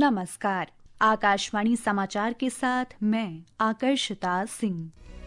नमस्कार। आकाशवाणी समाचार के साथ मैं आकर्षिता सिंह।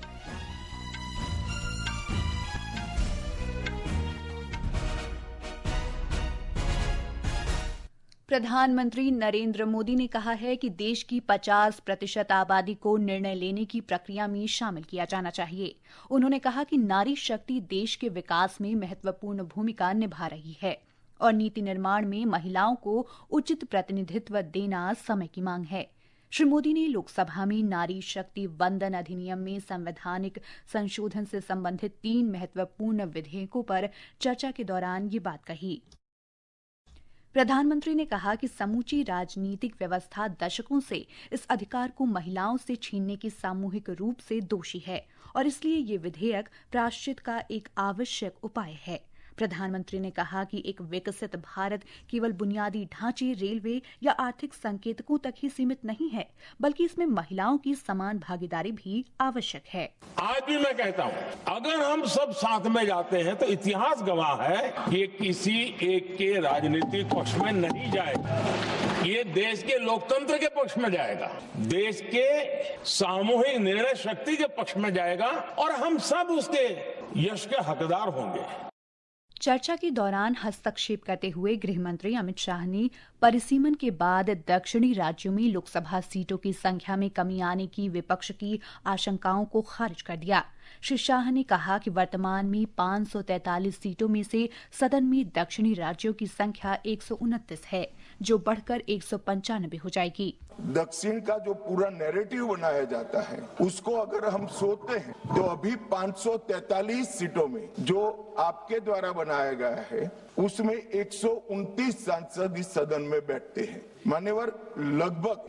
प्रधानमंत्री नरेंद्र मोदी ने कहा है कि देश की 50% आबादी को निर्णय लेने की प्रक्रिया में शामिल किया जाना चाहिए। उन्होंने कहा कि नारी शक्ति देश के विकास में महत्वपूर्ण भूमिका निभा रही है और नीति निर्माण में महिलाओं को उचित प्रतिनिधित्व देना समय की मांग है। श्री मोदी ने लोकसभा में नारी शक्ति वंदन अधिनियम में संवैधानिक संशोधन से संबंधित 3 महत्वपूर्ण विधेयकों पर चर्चा के दौरान ये बात कही। प्रधानमंत्री ने कहा कि समूची राजनीतिक व्यवस्था दशकों से इस अधिकार को महिलाओं से छीनने की सामूहिक रूप से दोषी है और इसलिए ये विधेयक प्रायश्चित का एक आवश्यक उपाय है। प्रधानमंत्री ने कहा कि एक विकसित भारत केवल बुनियादी ढांचे, रेलवे या आर्थिक संकेतकों तक ही सीमित नहीं है, बल्कि इसमें महिलाओं की समान भागीदारी भी आवश्यक है। आज भी मैं कहता हूं, अगर हम सब साथ में जाते हैं तो इतिहास गवाह है कि ये किसी एक के राजनीतिक पक्ष में नहीं जाएगा, ये देश के लोकतंत्र के पक्ष में जाएगा, देश के सामूहिक निर्णय शक्ति के पक्ष में जाएगा और हम सब उसके यश के हकदार होंगे। चर्चा के दौरान हस्तक्षेप करते हुए गृह मंत्री अमित शाह ने परिसीमन के बाद दक्षिणी राज्यों में लोकसभा सीटों की संख्या में कमी आने की विपक्ष की आशंकाओं को खारिज कर दिया। श्री शाह ने कहा कि वर्तमान में 543 सीटों में से सदन में दक्षिणी राज्यों की संख्या 129 है, जो बढ़कर 195 हो जाएगी। दक्षिण का जो पूरा नैरेटिव बनाया जाता है उसको अगर हम सोचते हैं तो अभी 543 सीटों में जो आपके द्वारा बनाया गया है उसमें 129 सांसद इस सदन में बैठते हैं। मान्यवर, लगभग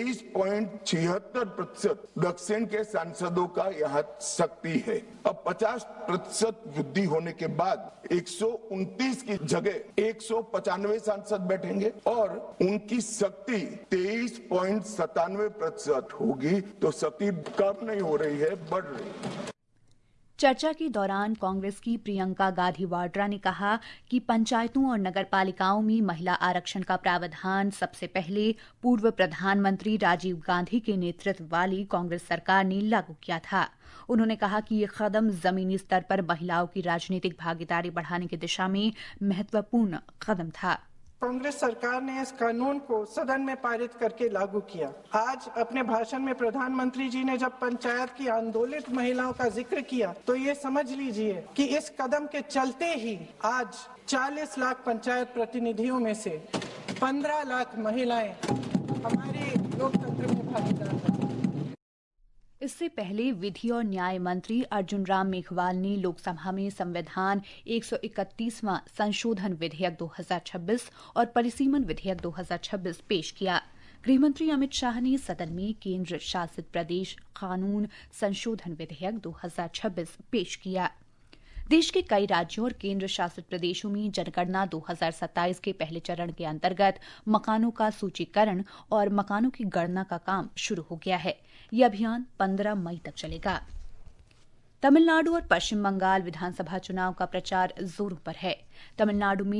23.76% दक्षिण के सांसदों का यहाँ शक्ति है। अब 50% वृद्धि होने के बाद 129 की जगह 195 सांसद बैठेंगे और उनकी शक्ति 23.97% होगी। तो शक्ति कम नहीं हो रही है, बढ़ रही है। चर्चा के दौरान कांग्रेस की प्रियंका गांधी वाड्रा ने कहा कि पंचायतों और नगरपालिकाओं में महिला आरक्षण का प्रावधान सबसे पहले पूर्व प्रधानमंत्री राजीव गांधी के नेतृत्व वाली कांग्रेस सरकार ने लागू किया था। उन्होंने कहा कि ये कदम जमीनी स्तर पर महिलाओं की राजनीतिक भागीदारी बढ़ाने की दिशा में महत्वपूर्ण कदम था। कांग्रेस सरकार ने इस कानून को सदन में पारित करके लागू किया। आज अपने भाषण में प्रधानमंत्री जी ने जब पंचायत की आंदोलित महिलाओं का जिक्र किया तो ये समझ लीजिए कि इस कदम के चलते ही आज 40 लाख पंचायत प्रतिनिधियों में से 15 लाख महिलाएं हमारे लोकतंत्र में भागीदार हैं। इससे पहले विधि और न्याय मंत्री अर्जुन राम मेघवाल ने लोकसभा में संविधान 131वां संशोधन विधेयक 2026 और परिसीमन विधेयक 2026 पेश किया। गृहमंत्री अमित शाह ने सदन में केंद्र शासित प्रदेश कानून संशोधन विधेयक 2026 पेश किया। देश के कई राज्यों और केंद्र शासित प्रदेशों में जनगणना 2027 के पहले चरण के अंतर्गत मकानों का सूचीकरण और मकानों की गणना का काम शुरू हो गया है। ये अभियान 15 मई तक चलेगा। तमिलनाडु और पश्चिम बंगाल विधानसभा चुनाव का प्रचार जोरों पर है। तमिलनाडु में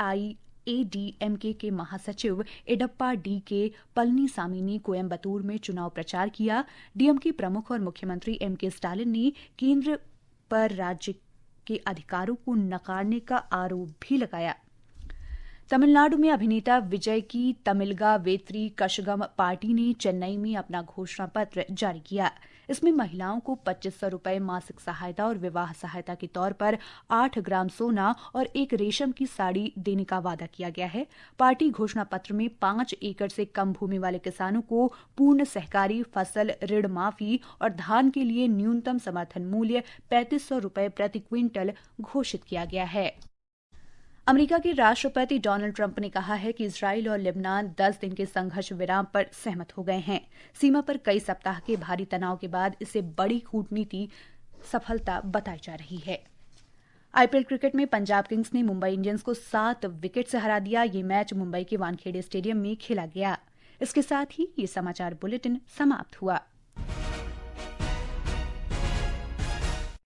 AIADMK के महासचिव एडप्पा DK पलनीसामी ने कोयम्बटूर में चुनाव प्रचार किया। DMK प्रमुख और मुख्यमंत्री MK स्टालिन ने केंद्र पर राज्य के अधिकारों को नकारने का आरोप भी लगाया। तमिलनाडु में अभिनेता विजय की तमिलगा वेत्री कशगम पार्टी ने चेन्नई में अपना घोषणा पत्र जारी किया। इसमें महिलाओं को 2500 रुपये मासिक सहायता और विवाह सहायता के तौर पर 8 ग्राम सोना और 1 रेशम की साड़ी देने का वादा किया गया है। पार्टी घोषणा पत्र में 5 एकड़ से कम भूमि वाले किसानों को पूर्ण सहकारी फसल ऋण माफी और धान के लिए न्यूनतम समर्थन मूल्य 3500 रुपये प्रति क्विंटल घोषित किया गया है। अमेरिका के राष्ट्रपति डोनाल्ड ट्रंप ने कहा है कि इजराइल और लेबनान 10 दिन के संघर्ष विराम पर सहमत हो गए हैं। सीमा पर कई सप्ताह के भारी तनाव के बाद इसे बड़ी कूटनीति सफलता बताई जा रही है। IPL क्रिकेट में पंजाब किंग्स ने मुंबई इंडियंस को 7 विकेट से हरा दिया। ये मैच मुंबई के वानखेड़े स्टेडियम में खेला गया। इसके साथ ही ये समाचार बुलेटिन समाप्त हुआ।